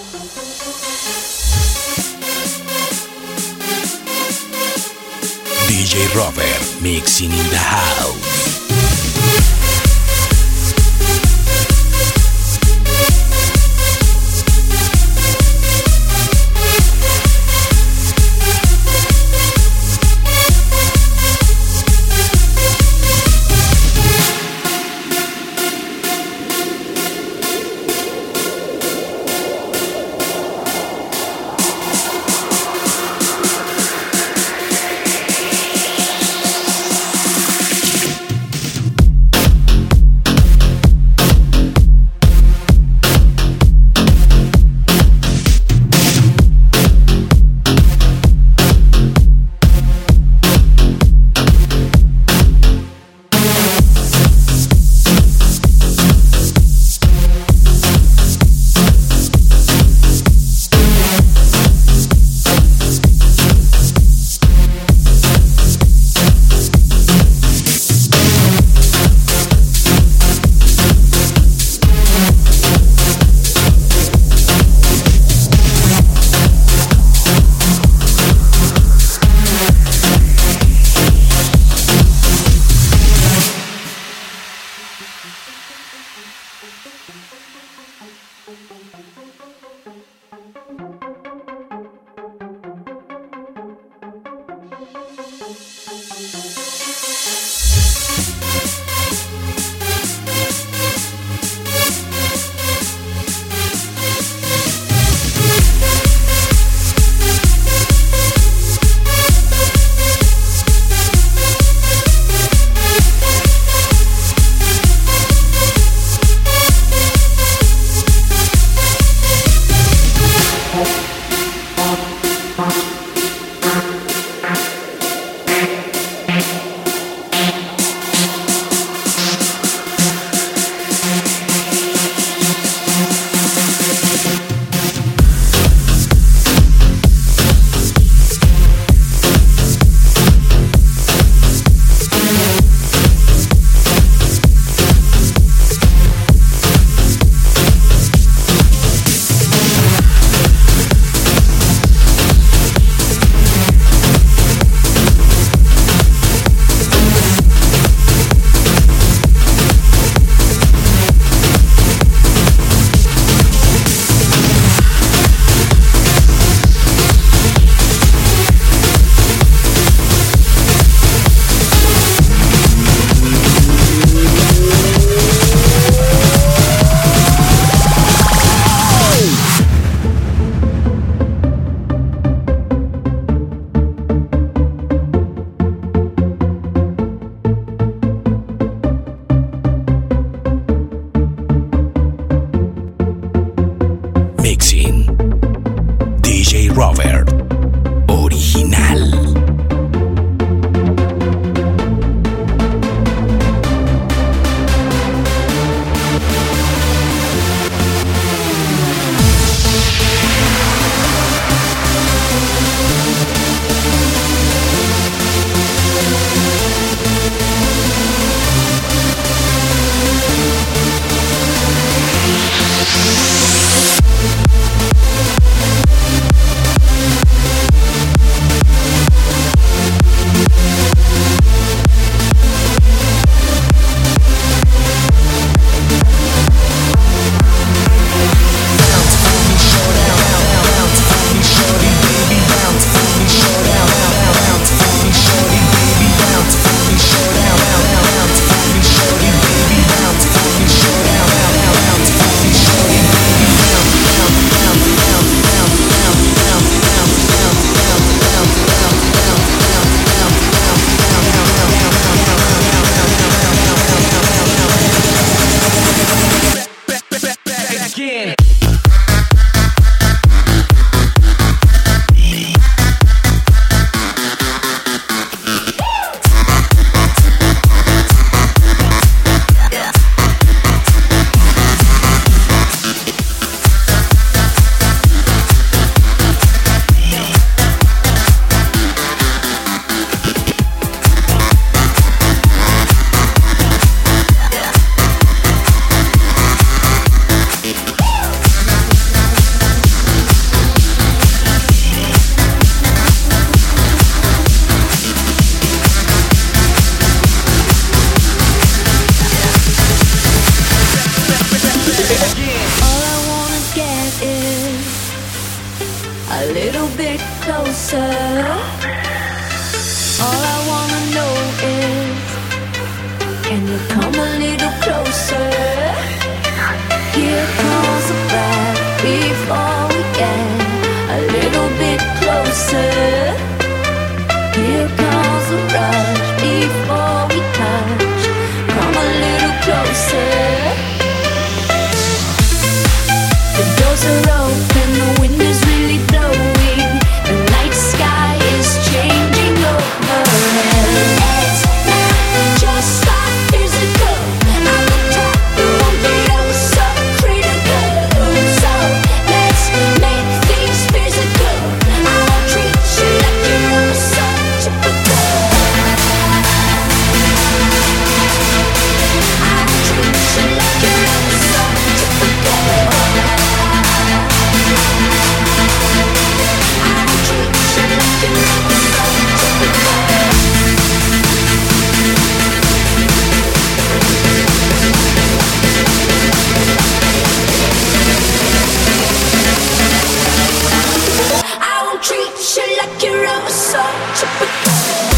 DJ Robert mixing in the house. little bit closer. All I wanna know is, can you come a little closer? Here comes the breath before we get a little bit closer. Here comes the rush before we touch. Come a little closer. The doors are open, the wind is really blowing. The night sky is changing overhead. It's not just our physical. I will talk, it won't be oh so critical. So let's make things physical. I won't treat you like you're oh so typical. I won't treat you like you're oh so typical. I won't treat you like you're ever so typical.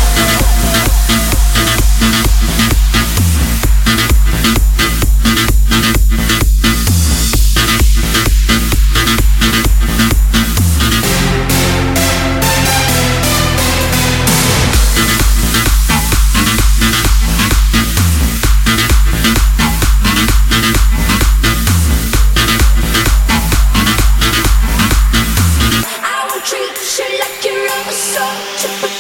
I won't treat you like you're ever so typical.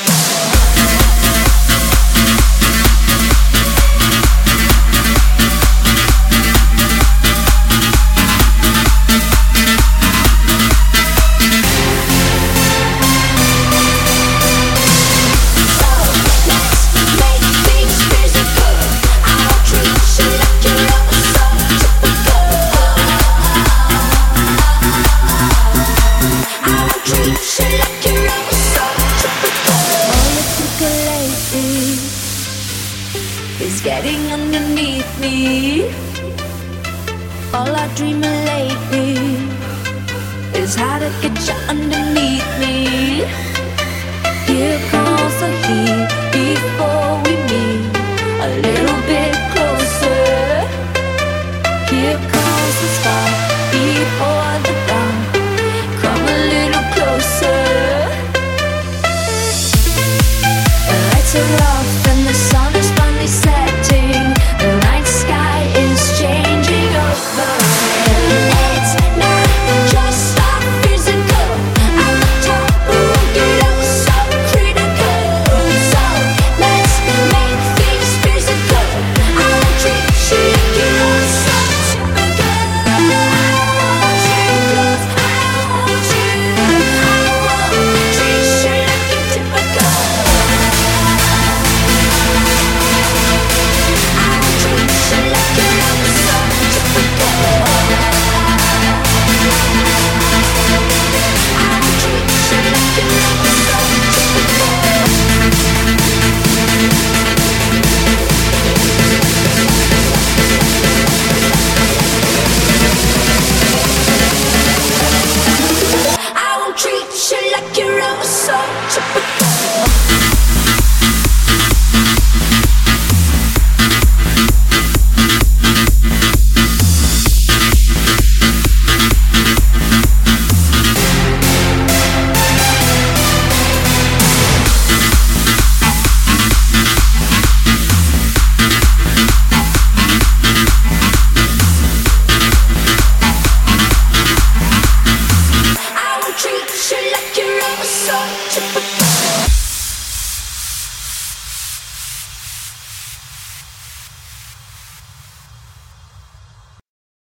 So let's make things physical. I won't treat you like you're ever so typical. I won't treat you like you're ever so typical. All it took lately is getting underneath me. All I dream of lately is how to get you underneath me. Here comes the heat before we meet a little bit closer. Here comes the spark before the dawn. Come a little closer. The lights are off and the sun